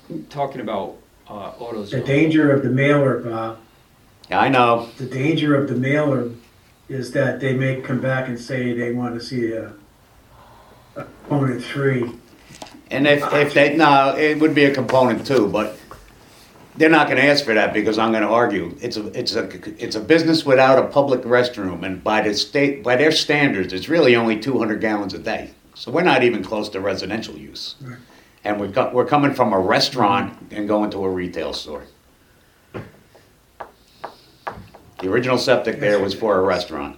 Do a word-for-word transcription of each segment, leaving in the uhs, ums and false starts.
talking about uh, The AutoZone. danger of the mailer, Bob, Yeah, I know. the danger of the mailer is that they may come back and say they want to see a, a component three. And if, if they, no, it would be a component too, but they're not gonna ask for that because I'm gonna argue. It's a, it's a, it's a business without a public restroom, and by the state, by their standards, it's really only two hundred gallons a day. So we're not even close to residential use. Right. And we're, co- we're coming from a restaurant and going to a retail store. The original septic there was for a restaurant.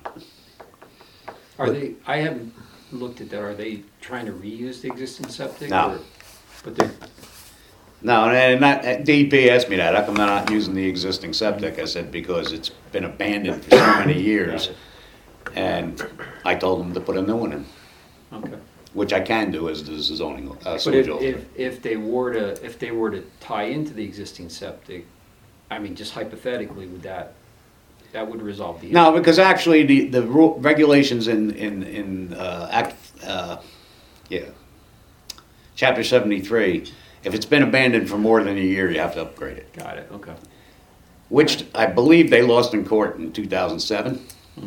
Are they, I haven't looked at that, are they trying to reuse the existing septic? No. or- But they're, No, and that, D E P asked me that, how come they're not using the existing septic? I said, because it's been abandoned for so many years. And I told them to put a new one in, okay. which I can do as the zoning, uh, But sewage if, officer. if, if they were to, if they were to tie into the existing septic, I mean, just hypothetically, would that, that would resolve the issue? No, because actually the, the ru- regulations in, in, in, uh, Act, uh, yeah, chapter seventy-three, if it's been abandoned for more than a year, you have to upgrade it. Got it, okay. Which I believe they lost in court in two thousand seven.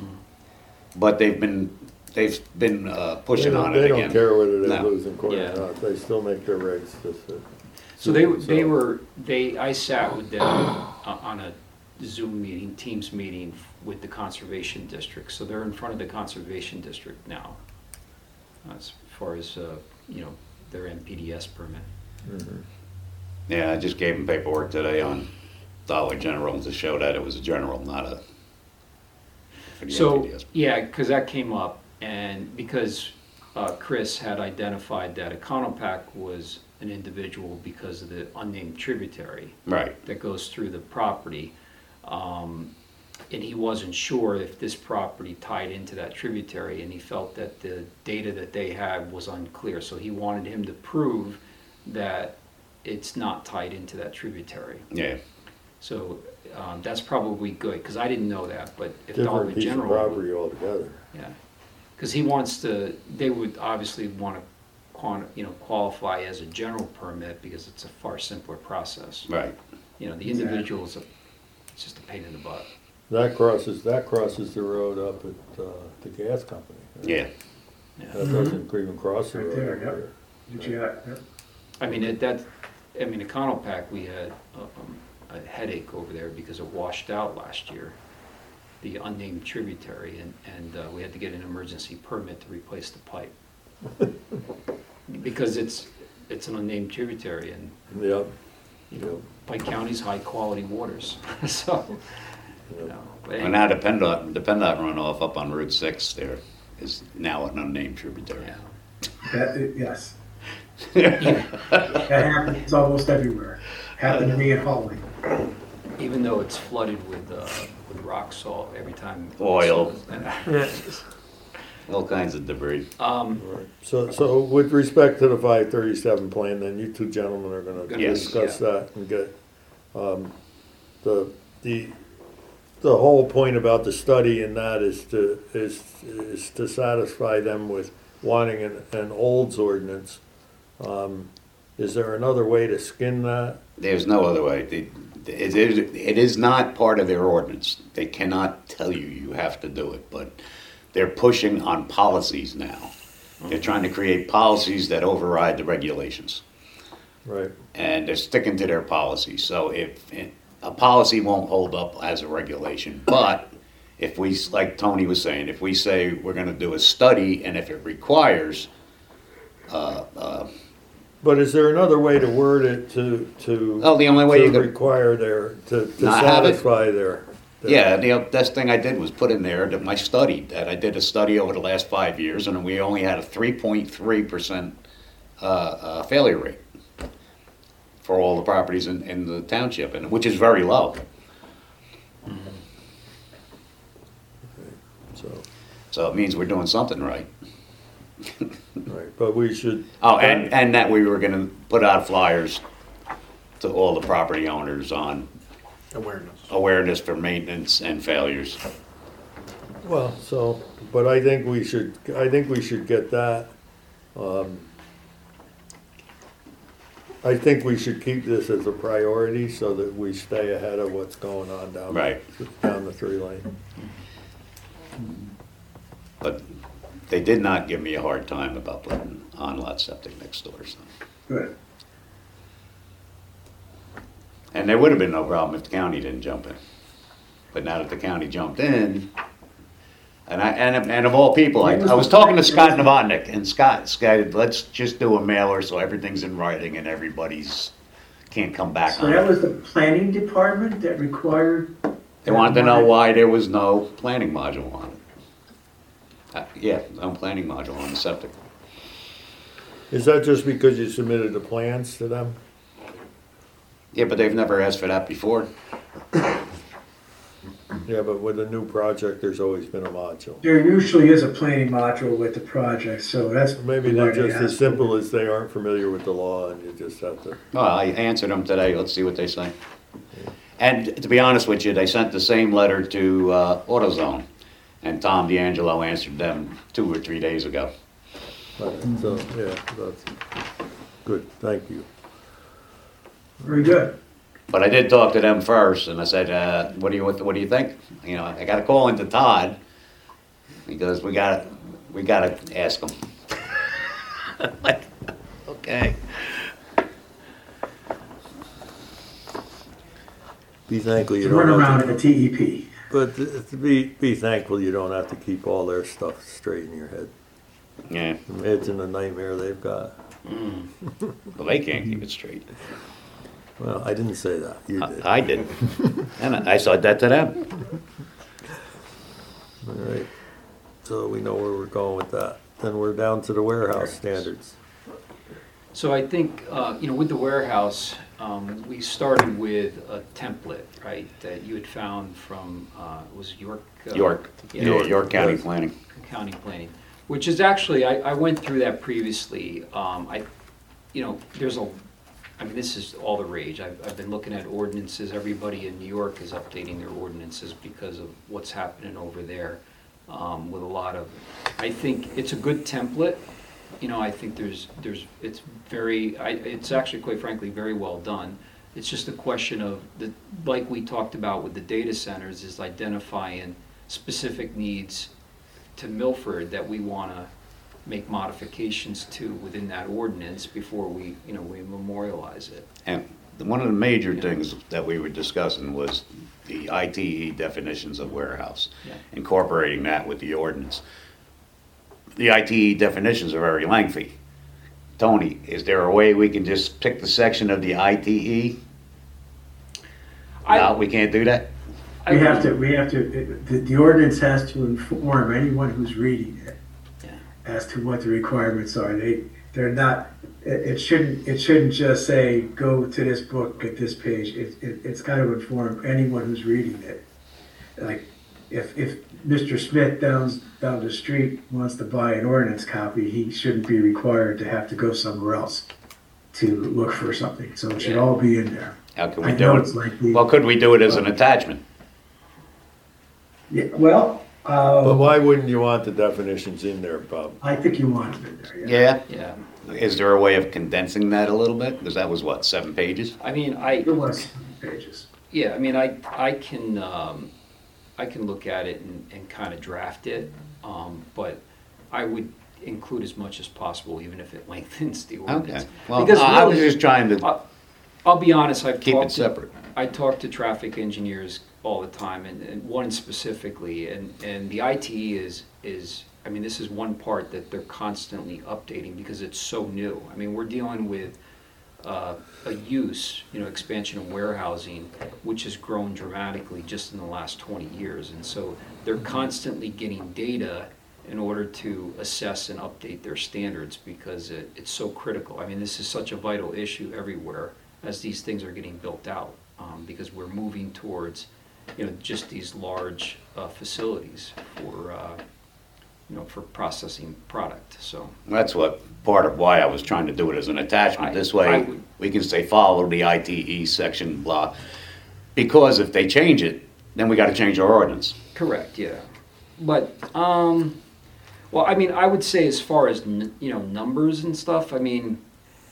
But they've been, they've been, uh, They pushing don't, on they it don't again. care whether they No. lose in court Yeah. or not, they still make their regs, just, uh, So they, they were, they, I sat with them uh, on a Zoom meeting, Teams meeting with the Conservation District. So they're in front of the Conservation District now, as far as, uh, you know, their N P D S permit. mhm. Yeah, I just gave them paperwork today on Dollar General to show that it was a general, not a. for the So, N P D S. yeah, because that came up, and because uh, Chris had identified that Econopac was an individual because of the unnamed tributary Right, that goes through the property. Um, and he wasn't sure if this property tied into that tributary, and he felt that the data that they had was unclear. So he wanted him to prove that it's not tied into that tributary. yeah. So um, that's probably good, because I didn't know that, but if Dollar Different piece of General. property altogether. Yeah, because he wants to, they would obviously want to, you know, qualify as a general permit because it's a far simpler process. Right. You know, the individual is a, it's just a pain in the butt. That crosses, that crosses the road up at, uh, the gas company. right? Yeah. Yeah. That doesn't even cross the Right road. there, up yep. there. Did you, yep. I mean, it, that, I mean, Econopac, we had um, a headache over there because it washed out last year, the unnamed tributary, and, and uh, we had to get an emergency permit to replace the pipe. Because it's, it's an unnamed tributary, and, Yep, you know, Pike County's high-quality waters, so, you yep. know. But And now the PennDOT, the PennDOT runoff up on Route six there is now an unnamed tributary. yeah. That, yes. That happens almost everywhere. Happened to me at Holly. Even though it's flooded with, uh, with rock salt every time. Oil. Yeah. All kinds of debris. Um, Right. So, so with respect to the five thirty-seven plan, then you two gentlemen are gonna Yes. discuss that and get, um, the, the, the whole point about the study in that is to, is, is to satisfy them with wanting an, an olds ordinance. Um, is there another way to skin that? There's no other way. It, it is, it is not part of their ordinance. They cannot tell you you have to do it, but they're pushing on policies now. They're trying to create policies that override the regulations. Right, And they're sticking to their policies. So if, a policy won't hold up as a regulation, but if we, like Tony was saying, if we say we're gonna do a study and if it requires, uh, uh, but is there another way to word it to, to? Oh, the only way you To could- require their, to, to Not have it? satisfy their. their- yeah, the best thing I did was put in there that my study, that I did a study over the last five years and we only had a three point three percent uh, uh, failure rate for all the properties in, in the township, and which is very low. So, So it means we're doing something right. right, but we should. Oh, and, and that we were gonna put out flyers to all the property owners on Awareness. awareness for maintenance and failures. Well, so, but I think we should, I think we should get that, um, I think we should keep this as a priority so that we stay ahead of what's going on down. Right. Down the three lane. But they did not give me a hard time about putting on-lot septic next door, so. Good. And there would have been no problem if the county didn't jump in. But now that the county jumped in, and I, and, and of all people, I, I was talking to Scott Novotnik, and Scott, Scott, said, let's just do a mailer so everything's in writing and everybody's, can't come back So on that it. was the planning department that required? They wanted to know why there was no planning module on it. Uh, Yeah, no planning module on the septic. Is that just because you submitted the plans to them? Yeah, but they've never asked for that before. Yeah, but with a new project, there's always been a module. There usually is a planning module with the project, so that's. Maybe why they're they just as asked. simple as they aren't familiar with the law and you just have to. Well, I answered them today, let's see what they say. And to be honest with you, they sent the same letter to uh, AutoZone, and Tom D'Angelo answered them two or three days ago. All right, so, yeah, that's good, thank you. Very good. But I did talk to them first, and I said, uh, "What do you what, do you think?" You know, I got to call into Todd because we got we got to ask him. Like, okay. Be thankful you Run don't around have in to, the T E P. but to to be, be thankful you don't have to keep all their stuff straight in your head. Yeah. Imagine the nightmare they've got. Well, they can't keep it straight. Well, I didn't say that, you I, did. I did, and I said that to them. All right, so we know where we're going with that. Then we're down to the warehouse standards. So I think, uh, you know, with the warehouse, um, we started with a template, right, that you had found from, uh, was York? uh, York, Yeah. yeah, York County Yes. Planning. County planning, which is actually, I, I went through that previously. Um, I, you know, there's a, I mean, this is all the rage. I've, I've been looking at ordinances. Everybody in New York is updating their ordinances because of what's happening over there um, with a lot of, I think it's a good template. You know, I think there's, there's, it's very, I, it's actually, quite frankly, very well done. It's just a question of, the like we talked about with the data centers, is identifying specific needs to Milford that we want to make modifications to within that ordinance before we, you know, we memorialize it. And one of the major things that we were discussing was the I T E definitions of warehouse, Yeah. incorporating that with the ordinance. The I T E definitions are very lengthy. Tony, is there a way we can just pick the section of the I T E? I- No, we can't do that? We have to, we have to, the, the ordinance has to inform anyone who's reading it Yeah. as to what the requirements are. They, they're not, it, it shouldn't, it shouldn't just say, go to this book at this page. It, it, it's got to inform anyone who's reading it. Like, if, if Mister Smith down, down the street wants to buy an ordinance copy, he shouldn't be required to have to go somewhere else to look for something. So it should Yeah. all be in there. How can I we know do it's it? lengthy. Well, could we do it as an attachment? Yeah, well, But uh, why wouldn't you want the definitions in there, Bob? I think you want it in there, yeah. Yeah? Yeah. Is there a way of condensing that a little bit? Because that was what, seven pages? I mean, I, It was pages. yeah, I mean, I, I can, um, I can look at it and, and kind of draft it, um, but I would include as much as possible, even if it lengthens the ordinance. Okay. Well, Because I was really- just trying to I'll, I'll be honest, I've keep talked it to- separate. I talk to traffic engineers all the time, and, and one specifically, and, and the I T E is, is, I mean, this is one part that they're constantly updating because it's so new. I mean, we're dealing with uh, a use, you know, expansion of warehousing, which has grown dramatically just in the last twenty years. And so they're constantly getting data in order to assess and update their standards because it, it's so critical. I mean, this is such a vital issue everywhere as these things are getting built out, um, because we're moving towards, you know, just these large uh, facilities for, uh, you know, for processing product, so. That's what, part of why I was trying to do it as an attachment. I- This I way, would- we can say follow the I T E section, blah. Because if they change it, then we gotta change our ordinance. Correct, yeah. But, um, well, I mean, I would say as far as, n- you know, numbers and stuff, I mean,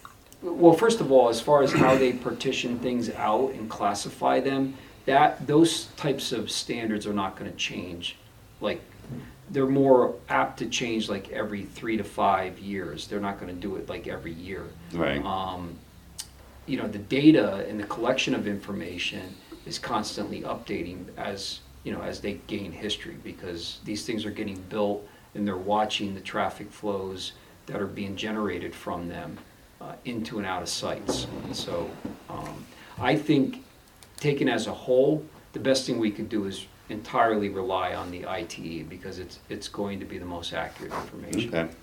well, first of all, as far as how they partition things out and classify them, that, those types of standards are not gonna change. Like, they're more apt to change like every three to five years. They're not gonna do it like every year. Right. Um, you know, the data and the collection of information is constantly updating as, you know, as they gain history, because these things are getting built and they're watching the traffic flows that are being generated from them uh, into and out of sites. And so um, I think, taken as a whole, the best thing we could do is entirely rely on the I T E, because it's it's going to be the most accurate information. Okay.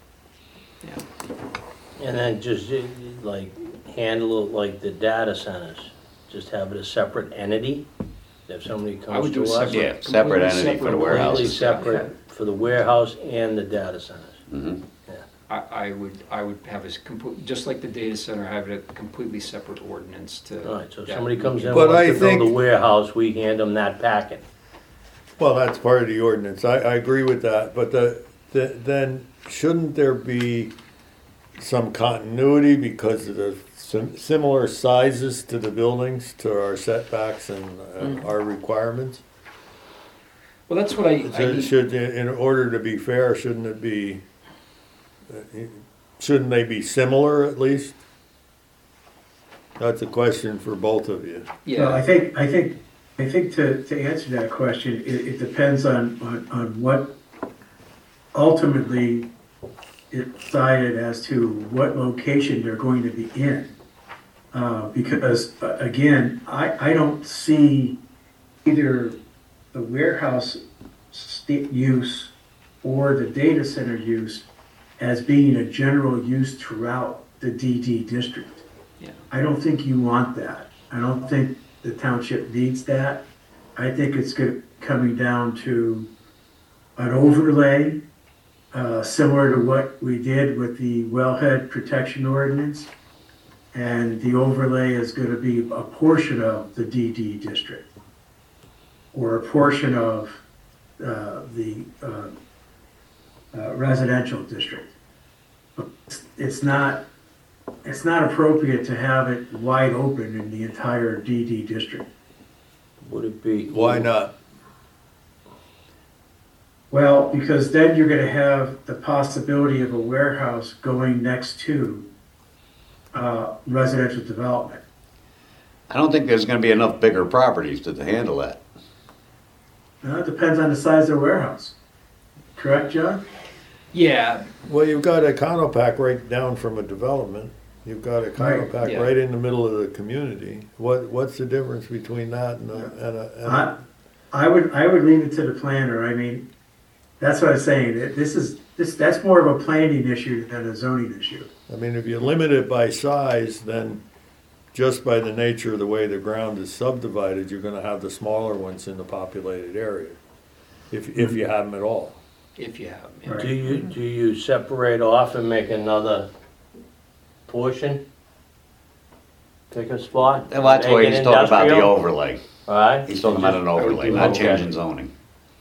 Yeah. And then just uh, like handle it like the data centers, just have it a separate entity. If somebody I comes would do to a us, separate, Yeah, separate completely entity for the separate warehouse. completely warehouses. separate for the warehouse and the data centers. Mhm. I, I would, I would have a complete, just like the data center, have it a completely separate ordinance to. All right, so if that somebody we comes can- in, But wants I to build a think- warehouse, we hand them that packet. Well, that's part of the ordinance, I, I agree with that, but the, the, then shouldn't there be some continuity because of the sim- similar sizes to the buildings, to our setbacks and uh, our requirements? Well, that's what I, I Should, need- should, in order to be fair, shouldn't it be, uh, shouldn't they be similar at least? That's a question for both of you. Well, I yeah, think, I think, I think to, to answer that question, it, it depends on, on, on what ultimately is decided as to what location they're going to be in. Uh, because, uh, again, I, I don't see either the warehouse sta- use or the data center use as being a general use throughout the D D district. yeah. I don't think you want that. I don't think the township needs that. I think it's good, coming down to an overlay, uh, similar to what we did with the wellhead protection ordinance. And the overlay is gonna be a portion of the D D district, or a portion of, uh, the, uh, uh, residential district. But it's- It's not, it's not appropriate to have it wide open in the entire D D district. Would it be? Why not? Well, because then you're gonna have the possibility of a warehouse going next to, uh, residential development. I don't think there's gonna be enough bigger properties to handle that. Now, it depends on the size of the warehouse. Correct, John? Yeah, Well, you've got a Conopac right down from a development. You've got a Right, Conopac yeah. right in the middle of the community. What, what's the difference between that and a, and a, and I, a, I would, I would leave it to the planner. I mean, that's what I'm saying. It- This is, this, that's more of a planning issue than a zoning issue. I mean, if you limit it by size, then just by the nature of the way the ground is subdivided, you're gonna have the smaller ones in the populated area. If, if you have them at all. if you have, yeah. Right. Do you, do you separate off and make another portion? Pick a spot? Well, that's make why it he's talking about the industrial? overlay. All right? He's talking about an overlay, do not okay. changing zoning.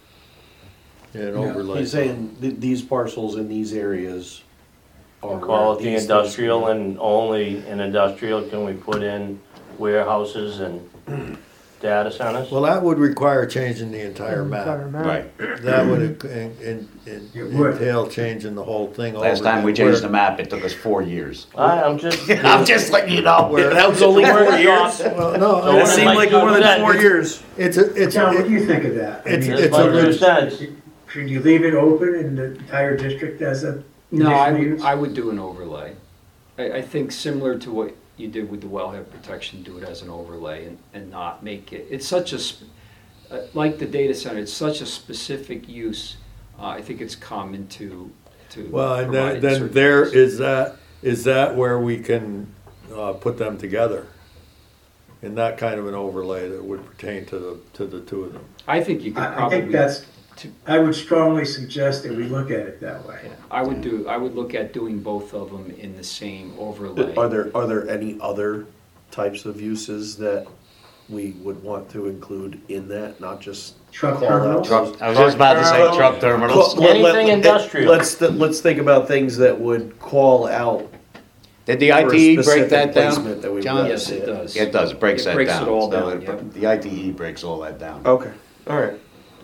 And Yeah, overlay. He's saying th- these parcels in these areas are. We'll call it where the these industrial, things- and only in industrial can we put in warehouses and data centers? Well, that would require changing the entire map. Right. That would in- in- in- It would. entail changing the whole thing over. Last time we again, changed where- the map, it took us four years. I, I'm just. I'm just letting you know. Where- That was only four years. Well, no, So It when seemed it like might more go than that, four it's- years. it's a, it's John, what a, do you think of that? I it's- mean, Just it's my a two leg- cents. should you leave it open in the entire district as a No, I conditional would, use? I would do an overlay. I, I think similar to what you did with the wellhead protection, do it as an overlay and, and not make it, it's such a, sp- uh, like the data center, it's such a specific use. Uh, I think it's common to, to. well, and provide then, in then certain there areas. is that, is that where we can, uh, put them together? In that kind of an overlay that would pertain to the, to the two of them. I think you could I, I probably. think that's, to- I would strongly suggest that we look at it that way. yeah, I would do, I would look at doing both of them in the same overlay. Are there, are there any other types of uses that we would want to include in that, not just Truck call terminals? out? Truck, I was just about to say truck terminals. Well, let- let- Anything industrial. Let's, th- let's think about things that would call out Did the For a I T E break specific that down, placement that we John? want. Yes, it does. Yeah, it does, it breaks It that breaks down. it all So down, it- yep. The I T E breaks all that down. Okay, all right.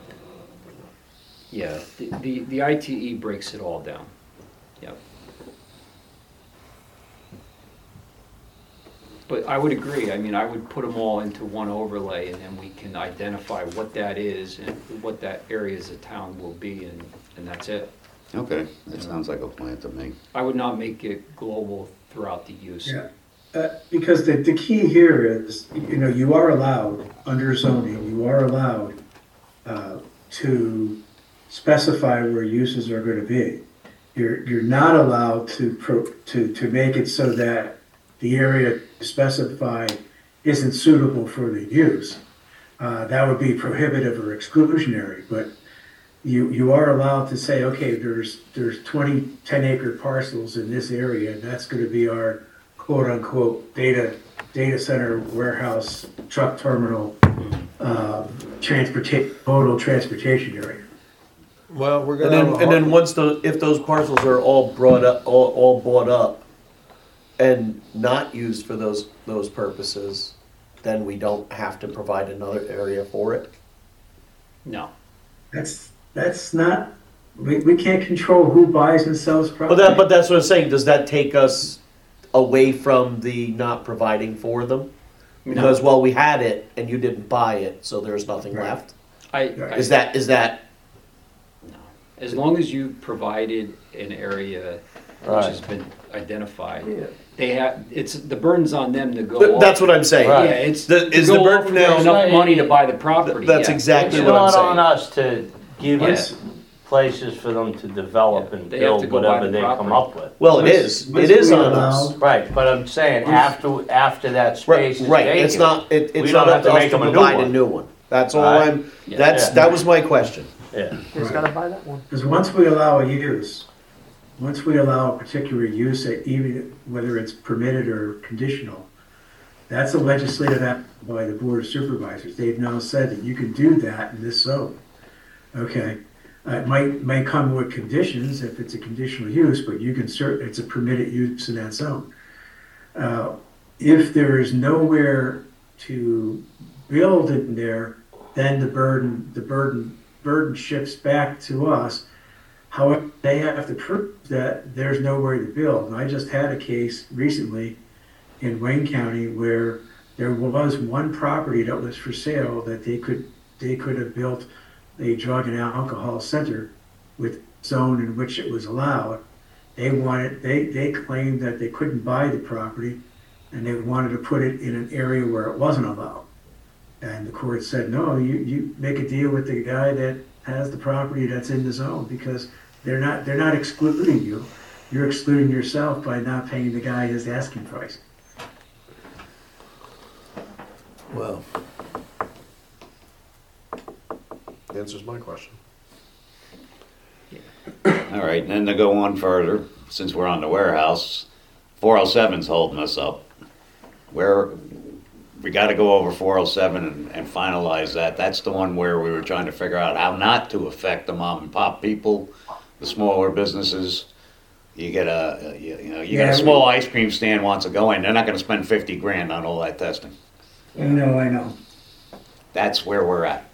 Yeah, the, the, the I T E breaks it all down. Yep. But I would agree, I mean, I would put them all into one overlay and then we can identify what that is and what that areas of town will be and, and that's it. Okay, that sounds like a plan to me. I would not make it global throughout the use. Yeah, uh, because the, the key here is, you know, you are allowed, under zoning, you are allowed uh, to specify where uses are gonna be. You're, you're not allowed to, pro- to, to make it so that the area specified isn't suitable for the use. Uh, That would be prohibitive or exclusionary, but you, you are allowed to say, okay, there's, there's twenty ten acre parcels in this area, and that's gonna be our quote-unquote data, data center, warehouse, truck terminal, um, transporta- modal transportation area. Well, we're And gonna then, have a and then hard- once those, if those parcels are all brought up, all, all bought up and not used for those, those purposes, then we don't have to provide another area for it? No, That's, that's not, we, we can't control who buys and sells But property. that, but that's what I'm saying, does that take us away from the not providing for them? Because, well, we had it and you didn't buy it, so there's nothing Right. left? I, I, Is that, is that, no. As long as you provided an area which Right. has been identified, they have, it's, the burden's on them to go. Th- off- that's what I'm saying. Yeah, Right. it's. The- to is the go burden off now- Enough money to buy the property, That's yeah. exactly It's what I'm not saying. on us to give Yeah. us places for them to develop Yeah, and they have to build go buy whatever the they come property. up with. Well, it Once- is, once it is we on allow- us. Right, but I'm saying after, after that space Right, is right, it's vacant, not, it, we it's don't not have up to to us make to them a new provide a one. new one. That's all Right. I'm, Yeah. that's, Yeah. that was my question. Yeah. Just gotta buy that one. Because once we allow a use, once we allow a particular use, uh, even whether it's permitted or conditional, that's a legislative act by the Board of Supervisors. They've now said that you can do that in this zone. Okay, Uh, it might, may come with conditions if it's a conditional use, but you can cert, it's a permitted use in that zone. Uh, If there is nowhere to build in there, then the burden, the burden, burden shifts back to us. However, they have to prove that there's nowhere to build. And I just had a case recently in Wayne County where there was one property that was for sale that they could, they could have built a drug and alcohol center with zone in which it was allowed. They wanted, they, they claimed that they couldn't buy the property and they wanted to put it in an area where it wasn't allowed. And the court said, no, you, you make a deal with the guy that has the property that's in the zone because they're not, they're not excluding you. You're excluding yourself by not paying the guy his asking price. well, Answers my question. All right, and then to go on further, since we're on the warehouse, four oh seven's holding us up. Where, we gotta go over four oh seven and, and finalize that. That's the one where we were trying to figure out how not to affect the mom and pop people, the smaller businesses. You get a, you you know, you got Yeah, a we- small ice cream stand wants to go in, they're not gonna spend fifty grand on all that testing. I know, I know. That's where we're at.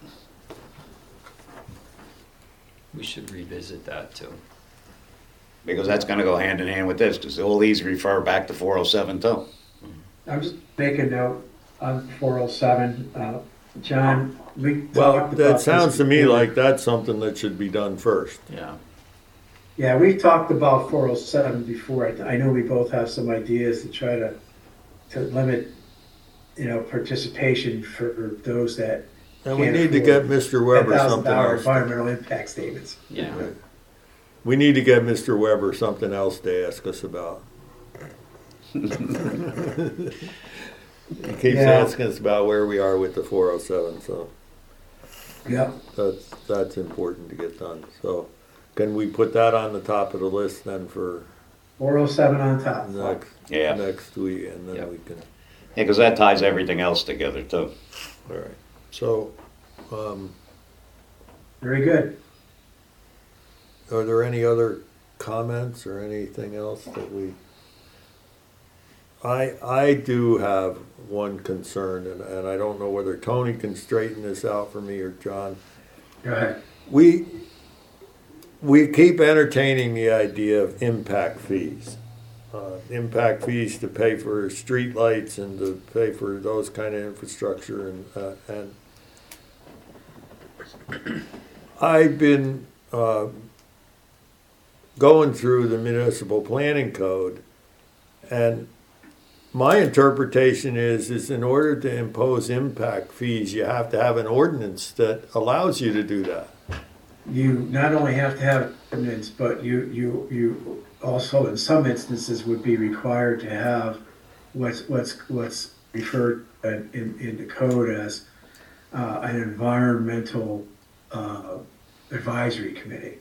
We should revisit that too. Because that's gonna go hand in hand with this, because all these refer back to four oh seven too. I'm just making note on four oh seven, uh, John, we well, talked about that this sounds to me before. like that's something that should be done first. Yeah. Yeah, we've talked about four oh seven before. I, I know we both have some ideas to try to, to limit, you know, participation for those that And we can't need to afford get Mister Weber ten thousand something dollar else. environmental impact statements. Yeah. We need to get Mister Weber something else to ask us about. He keeps Yeah. asking us about where we are with the four oh seven, so Yep. that's, that's important to get done. So can we put that on the top of the list then for four oh seven on top. next, Yeah. next week, and then Yep. we can, Yeah, because that ties everything else together too. all right. So, um, Very good. are there any other comments or anything else that we, I, I do have one concern, and, and I don't know whether Tony can straighten this out for me or John. Go ahead. We, we keep entertaining the idea of impact fees. Uh, impact fees to pay for streetlights and to pay for those kind of infrastructure, and, uh, and I've been, uh, going through the municipal planning code, and my interpretation is, is in order to impose impact fees, you have to have an ordinance that allows you to do that. You not only have to have ordinance, but you, you, you also in some instances would be required to have what's, what's, what's referred in, in, in the code as uh, an environmental uh, advisory committee.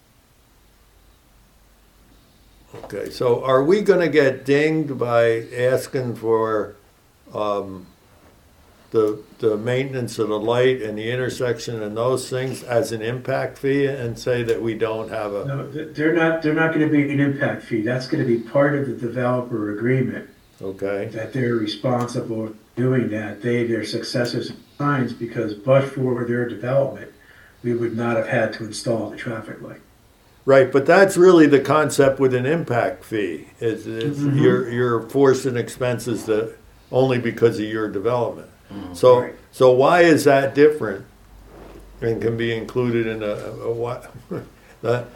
Okay, so are we gonna get dinged by asking for, um, the, the maintenance of the light and the intersection and those things as an impact fee, and say that we don't have a, No, th- they're not, they're not gonna be an impact fee. That's gonna be part of the developer agreement, okay? that they're responsible for doing that. They, their successors signs, because but for their development, we would not have had to install the traffic light. Right, but that's really the concept with an impact fee, is, is Mhm. you're, you're forcing expenses that, only because of your development. So, Right. so why is that different and can be included in a, a, what? that,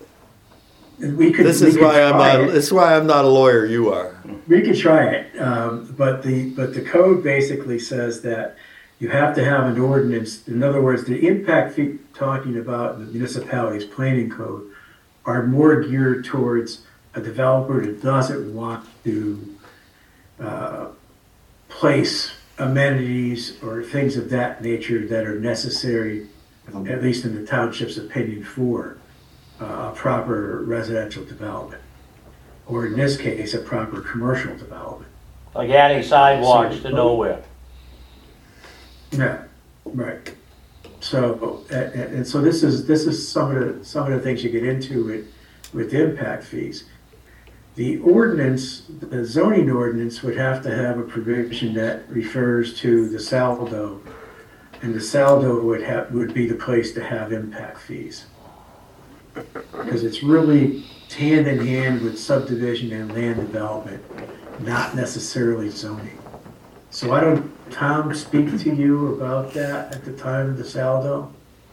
And we could, this we is could why I'm try not, it. this is why I'm not a lawyer, you are. We could try it, um, but the, but the code basically says that you have to have an ordinance. In other words, the impact fee talking about in the municipality's planning code are more geared towards a developer that doesn't want to uh, place amenities or things of that nature that are necessary, at least in the township's opinion, for uh, a proper residential development, or in this case, a proper commercial development. Like adding sidewalks to nowhere. Yeah, right. So, and, and so this is, this is some of the, some of the things you get into with, with impact fees. The ordinance, the zoning ordinance would have to have a provision that refers to the saldo, and the saldo would have, would be the place to have impact fees. Because it's really hand in hand with subdivision and land development, not necessarily zoning. So I don't, Tom, speak to you about that at the time of the saldo?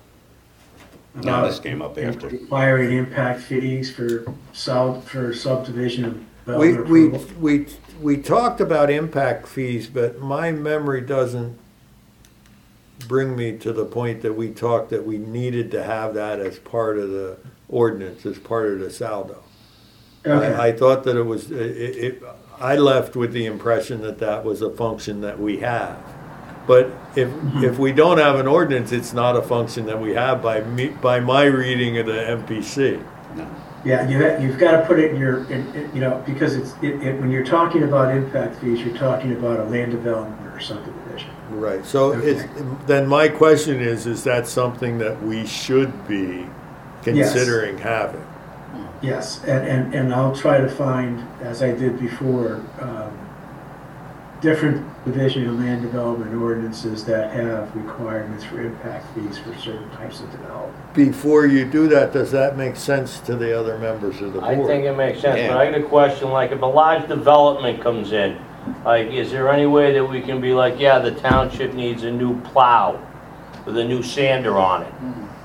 No, this came up after. Requiring impact fees for sal, for subdivision of We, development we, approval? we, we talked about impact fees, but my memory doesn't bring me to the point that we talked that we needed to have that as part of the ordinance, as part of the saldo. Okay. I, I thought that it was, it, it, I left with the impression that that was a function that we have. But if, if we don't have an ordinance, it's not a function that we have by me, by my reading of the M P C. Yeah, you ha you've got to put it in your, in, in, you know, because it's, it, it, when you're talking about impact fees, you're talking about a land development or subdivision. Right, so Okay. it's, then my question is, is that something that we should be considering having? Yes, and, and, and I'll try to find, as I did before, um, different division of land development ordinances that have requirements for impact fees for certain types of development. Before you do that, does that make sense to the other members of the I board? think it makes sense, Yeah. but I got a question, like if a large development comes in, like is there any way that we can be like, yeah, the township needs a new plow with a new sander on it?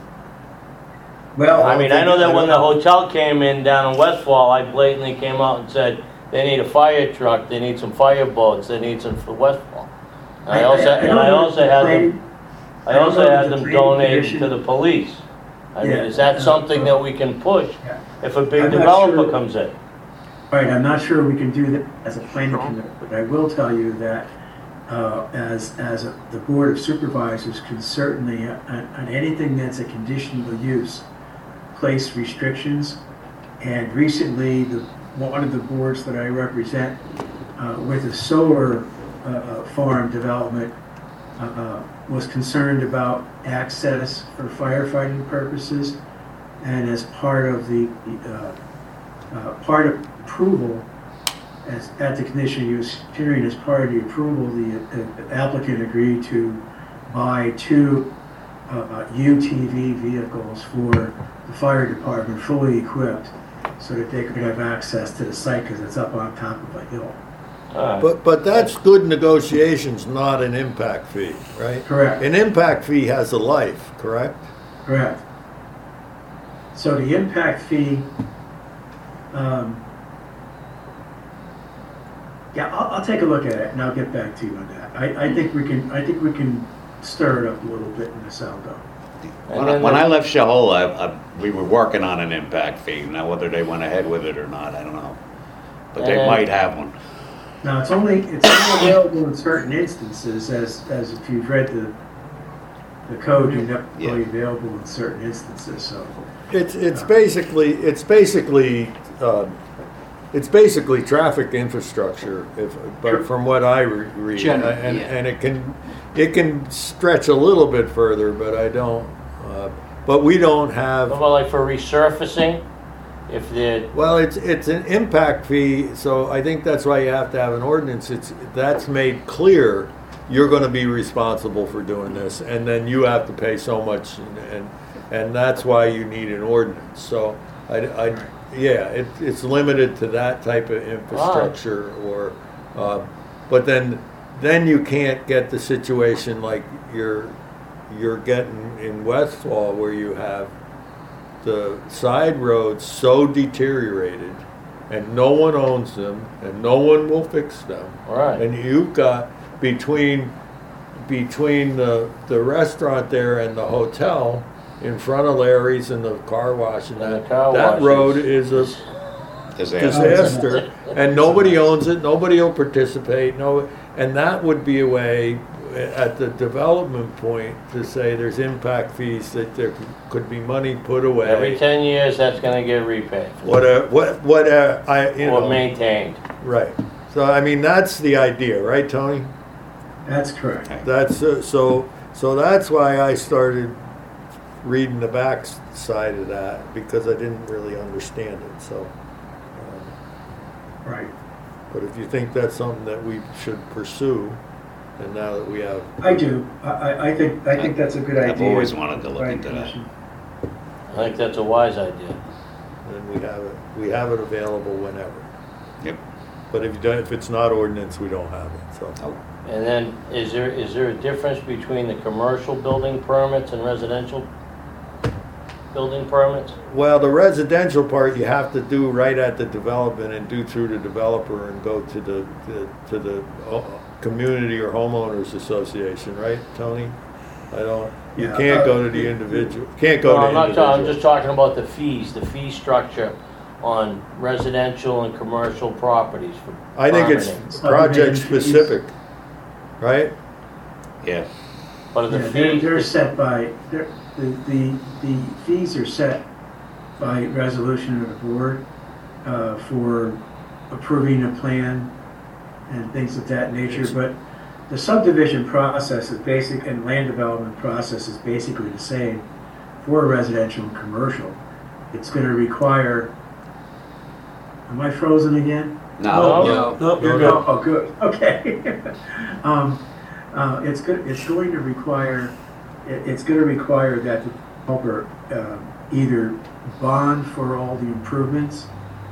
Well, I mean, I know that when the hotel came in down in Westfall, I blatantly came out and said, they need a fire truck, they need some fire boats, they need some for Westfall. And I also, and I also had them, I also had them donate to the police. I mean, Yeah. is that something that we can push Yeah. if a big I'm not developer sure. comes in? All right, I'm not sure we can do that as a planning committee, but I will tell you that uh, as, as a- the Board of Supervisors can certainly, uh, on, on anything that's a conditional use, place restrictions. And recently, the, one of the boards that I represent uh, with the solar uh, farm development uh, uh, was concerned about access for firefighting purposes. And as part of the, uh, uh, part of approval, as, at the conditional use hearing, as part of the approval, the uh, applicant agreed to buy two uh, U T V vehicles for the fire department, fully equipped, so that they could have access to the site, because it's up on top of a hill. Alright. But, but that's good negotiations, not an impact fee, right? Correct. An impact fee has a life, correct? Correct. So the impact fee, um, yeah, I'll, I'll take a look at it and I'll get back to you on that. I, I think we can, I think we can stir it up a little bit in this Aldo. And When, then when the- I left Shahola, I, I, we were working on an impact fee. Now, whether they went ahead with it or not, I don't know. But they And- might have one. Now, it's only, it's only available in certain instances, as, as if you've read the, the code, you're not Yeah. only available in certain instances, so. It's, it's basically, it's basically, um, it's basically traffic infrastructure, if, but from what I re- read. Generally, And, yeah. and it can, it can stretch a little bit further, but I don't, uh, but we don't have. What about like for resurfacing? If the, Well, it's, it's an impact fee, so I think that's why you have to have an ordinance. It's, that's made clear, you're gonna be responsible for doing this, and then you have to pay so much, and, and, and that's why you need an ordinance. So, I, I, yeah, it, it's limited to that type of infrastructure, or, uh, but then, then you can't get the situation like you're, you're getting in Westfall, where you have the side roads so deteriorated, and no one owns them, and no one will fix them. Right. And you've got, between, between the, the restaurant there and the hotel, in front of Larry's and the car wash and And the that, car that washes. road is a Disaster. disaster, and nobody owns it, nobody will participate, no, and that would be a way, at the development point, to say there's impact fees, that there could be money put away. every ten years, that's gonna get repaid Whatever, what, what, uh, I, you or know, maintained. right. So, I mean, that's the idea, right, Tony? That's correct. That's, uh, so, so that's why I started reading the back s- side of that, because I didn't really understand it, so. um, Right. But if you think that's something that we should pursue, and now that we have. I do. I, I, I think, I think that's a good idea. I've always wanted to look Right, into that. Commissioner. I think that's a wise idea. And we have it, we have it available whenever. Yep. But if you don't, if it's not ordinance, we don't have it, so. Oh, And then, is there, is there a difference between the commercial building permits and residential building permits? Well, the residential part, you have to do right at the development and do through the developer and go to the, the- to the uh, community or homeowners association, right, Tony? I don't, you Yeah, can't uh, go to the individual, can't go No, to I'm not talking, I'm just individual. talking about the fees, the fee structure on residential and commercial properties for I think it's permitting. project specific, right? yeah. But are the Yeah, they're, they're fees, set by, they're, the, the, the fees are set by resolution of the board, uh, for approving a plan and things of that nature, but the subdivision process is basic, and land development process is basically the same for residential and commercial. It's gonna require, am I frozen again? No. No. Nope, you're Oh, good. oh, good, okay. Um, uh, it's good, it's going to require, it, it's gonna require that the developer, uh, either bond for all the improvements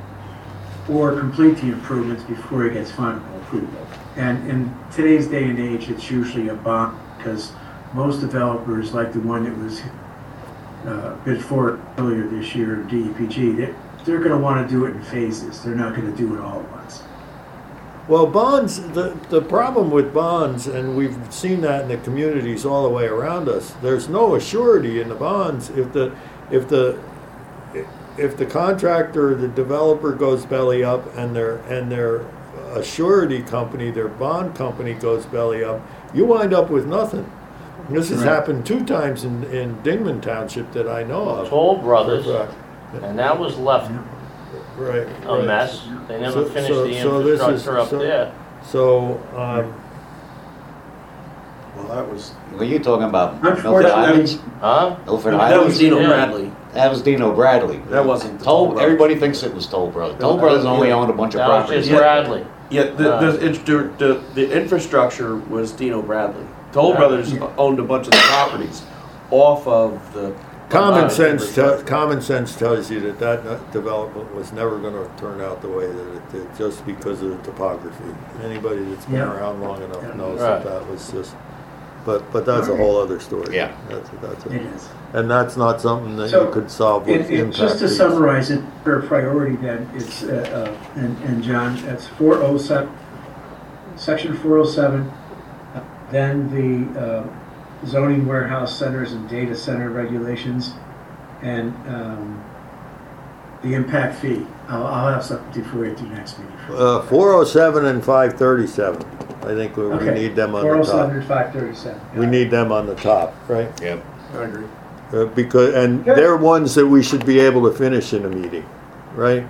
or complete the improvements before it gets final approval. And in today's day and age, it's usually a bond, because most developers, like the one that was, uh, bid for earlier this year, D E P G, they, they're gonna wanna do it in phases, they're not gonna do it all at once. Well, bonds, the, the problem with bonds, and we've seen that in the communities all the way around us, there's no assurity in the bonds. If the, if the, if the contractor, or the developer goes belly up and their, and their a surety company, their bond company goes belly up, you wind up with nothing. This has Right. happened two times in, in Dingman Township that I know of. Toll Brothers, For a fact. and that was left Right. a right. mess. They never So- finished so- the so this is- infrastructure up so- there. So, um, Well, that was, Were you talking about Milford Unfortunately- Islands? Huh? Milford that was Islands? Dino Yeah. Bradley. That was Dino Bradley. That wasn't the Toll Toll, Brothers. everybody thinks it was Toll Brothers. Toll No, Brothers that- only yeah. owned a bunch of That was properties. just Bradley. Yeah, the, Uh. the, it- the, the, the infrastructure was Dino Bradley. Toll Yeah. Brothers owned a bunch of the properties off of the. Common uh, sense, infrastructure. te- common sense tells you that that n- development was never gonna turn out the way that it did, just because of the topography. Anybody that's been Yeah. around long enough Yeah. knows Right. that that was just, but, but that's a whole other story. Yeah. That's, that's, It a- is. and that's not something that So, you could solve with It, it, impact just to fees. summarize it, for priority then, it's, uh, uh, and, and John, that's four oh seven, section four oh seven, then the, uh, zoning warehouse centers and data center regulations, and, um, the impact fee. I'll, I'll have something for you at the next meeting. Uh, four oh seven and five thirty-seven, I think we, we Okay. need them on Four oh the seven top. and five thirty-seven. We need them on the top, right? Yep. I agree. Uh, because, and Good. they're ones that we should be able to finish in a meeting, right?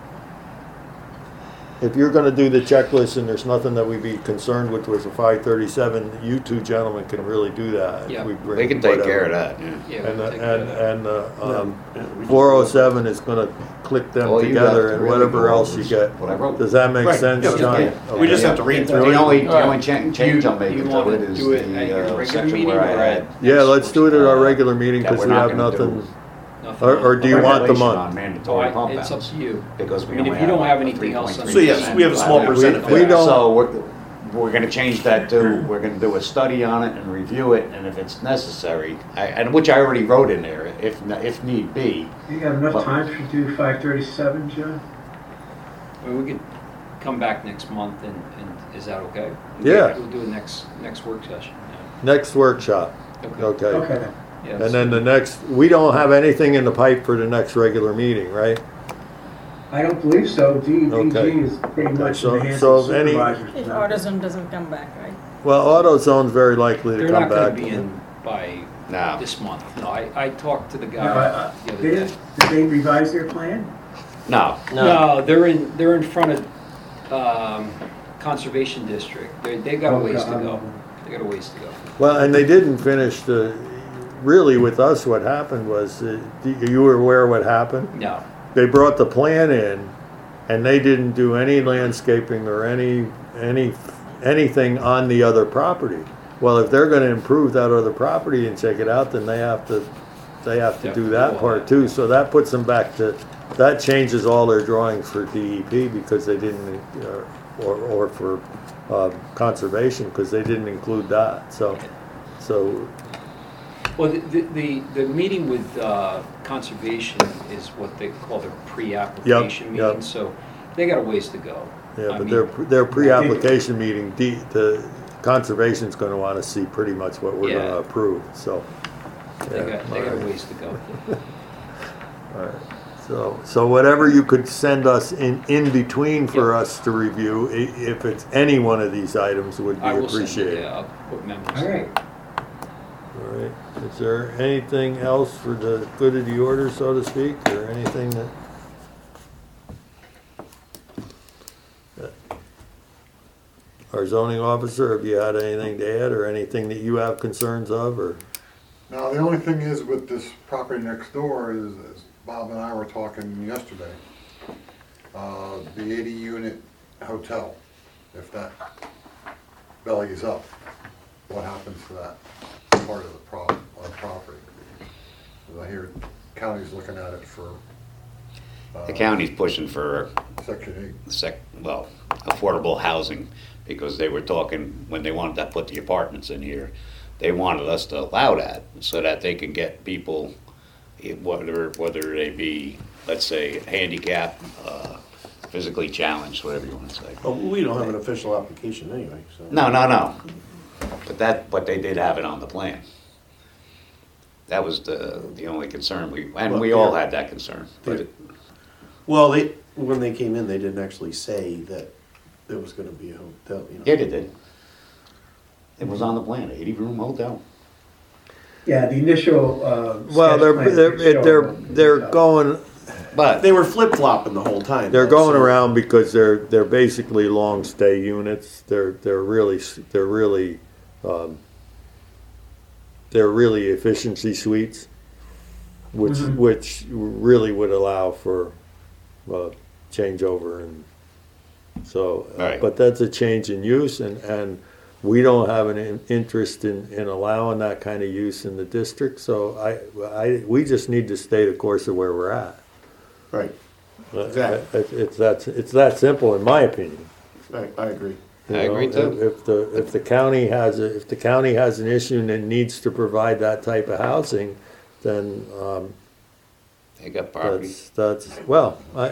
If you're gonna do the checklist and there's nothing that we'd be concerned with with the five thirty-seven, you two gentlemen can really do that. if Yeah. we bring They can take whatever. care of that, yeah. Yeah, And, we'll uh, take care of and, that. and, uh, um, Yeah, we can- four oh seven is gonna click them All you have together to and really whatever go else over you is get. what I wrote. Does that make Right, sense, yeah, John? yeah. We just have to read through The it. only, the Right. only cha- change I'm making You to wanna it is do it at your the uh, regular section meeting where I or had. at- Yeah, next let's do it at our uh, regular meeting, that cause we're we not have gonna do. nothing, Nothing or, or else. do you want the Regulation month? on Oh, mandatory I- pump it's up outs, to you. because we I mean, if only you don't like have a anything else on So yes, we have a small We- percent of we that. don't- So we're, we're gonna change that too. We're gonna do a study on it and review it, and if it's necessary, I, and which I already wrote in there, if, if need be. You got enough Well- time to do five thirty-seven, John? Well, we could come back next month and, and is that okay? Yeah. We'll do a next, next work session. Next workshop, yeah. Okay. okay? Okay then. Yeah, And then the next, we don't have anything in the pipe for the next regular meeting, right? I don't believe so. D E Okay. G is pretty Okay, much so- in the hands so of any- supervisors. If now. AutoZone doesn't come back, right? Well, AutoZone's very likely to They're come not gonna back. be in by No. this month. No, I, I talked to the No, I- guy I- the other Did day. did they revise their plan? No, No. No, they're in, they're in front of, um, Conservation District. They, they got a Oh, ways to God. go. They got a ways to go. Well, and they didn't finish the, really with us, what happened was, uh, you were aware what happened? No. They brought the plan in and they didn't do any landscaping or any, any, anything on the other property. Well, if they're gonna improve that other property and check it out, then they have to, they have to do that part too. So that puts them back to, that changes all their drawings for D E P because they didn't, uh, or, or for, uh, conservation, because they didn't include that, so, so, Well, the, the, the, the meeting with, uh, Conservation is what they call their pre-application Yep, yep. meeting, so they got a ways to go. yeah, I but mean, their, their pre-application meeting, D, the conservation's gonna wanna see pretty much what we're gonna Yeah. approve, so. They yeah, got, they got a alright. ways to go. Alright, so, so whatever you could send us in, in between for Yeah. us to review, i- if it's any one of these items would be I will send you, appreciated. yeah, I'll put memos. All right. Alright, is there anything else for the good of the order, so to speak, or anything that? that- Our zoning officer, have you had anything to add, or anything that you have concerns of, or? Now, the only thing is with this property next door is, as Bob and I were talking yesterday, uh, the eighty unit hotel, if that bellies up, what happens to that part of the pro, of property? 'Cause I hear county's looking at it for, uh, the county's pushing for section eight. sec, well, affordable housing, because they were talking, when they wanted to put the apartments in here, they wanted us to allow that, so that they can get people, eh, whether, whether they be, let's say, handicapped, uh, physically challenged, whatever you wanna say. But we don't have an official application anyway, so. No, no, no, but that, but they did have it on the plan. That was the, the only concern, we, and we all had that concern, but it, Well, they, when they came in, they didn't actually say that there was gonna be a hotel, you know. yeah, they did. It was on the plan, eighty room hotel. Yeah, the initial, uh. Well, sketch they're, plan they're, did show they're, them. they're going, But They were flip-flopping the whole time. they're though, going so- around because they're, they're basically long stay units, they're, they're really, s- they're really, um, they're really efficiency suites, which, Mhm. which really would allow for, uh, changeover and so. uh, Right. But that's a change in use and, and we don't have an in- interest in, in allowing that kind of use in the district, so I, I, we just need to stay the course of where we're at. Right, Uh, Exactly. It, it's that, it's that simple in my opinion. I, I agree. You I agree know, too. If if the, if the county has, a if the county has an issue and it needs to provide that type of housing, then, um, They got property. that's, that's, well, I,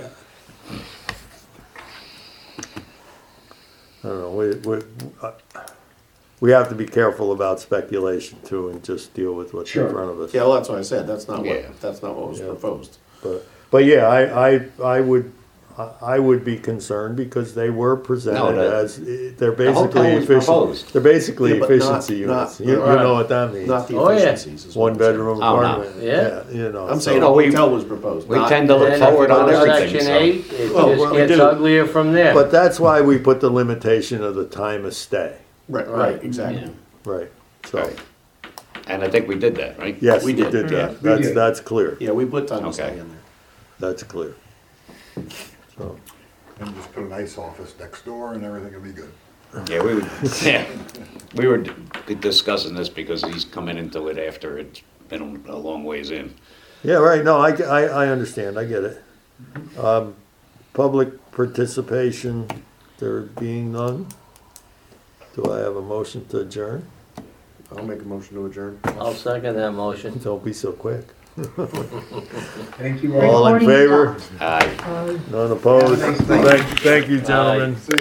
I don't know, we, we, uh, we have to be careful about speculation too and just deal with what's in Sure. front of us. Yeah, well, that's what I said, that's not Yeah. what, that's not what was Yeah. proposed. But, but yeah, I, I, I would, I- I would be concerned because they were presented No, that- as, eh, they're The hotel basically was efficient. proposed. They're basically Yeah, but not- efficiency not- units. You, you Right. know what that means. Not the Oh, yeah. efficiencies. is what One I'm saying. bedroom Oh, no. apartment. Yeah. You know. I'm so- saying a No, we- hotel was proposed. We not- tend to look And if forward you on go to everything, Section so. eight, it Well, just well, we gets do. uglier from there. But that's why we put the limitation of the time of stay. Right, Right. right, exactly. Yeah. Right. So, Right. And I think we did that, right? yes, We we did. did Yeah. that. That's, did. that's clear. Yeah, we put time to Okay. stay in there. That's clear. So, And just put an ice office next door and everything will be good. Yeah, we would, yeah. We were d- discussing this because he's coming into it after it's been a long ways in. yeah, right. No, I, I, I understand. I get it. Um, public participation, there being none. Do I have a motion to adjourn? I'll make a motion to adjourn. I'll second that motion. Don't be so quick. Thank you all. All in favor? Aye. None opposed? Have a nice night. Thank, thank you, gentlemen. See